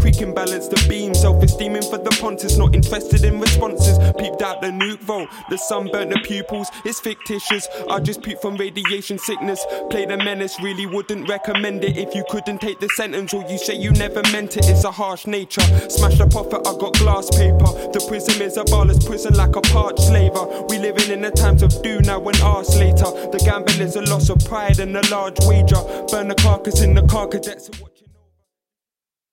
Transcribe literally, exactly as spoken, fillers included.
creaking balance the beam. Self-esteeming for the Pontus, not interested in responses. Peeped out the nuke vault, the sun burnt the pupils. It's fictitious, I just peeped from radiation sickness. Play the menace, really wouldn't recommend it if you couldn't take the sentence, or you say you never meant it. It's a harsh nature. Smash the prophet, I got glass paper. The prism is a barless prison like a parched slaver. We living in the times of do now and ask later. The gamble is a loss of pride and a large wager. Burn the carcass in the car, cadets.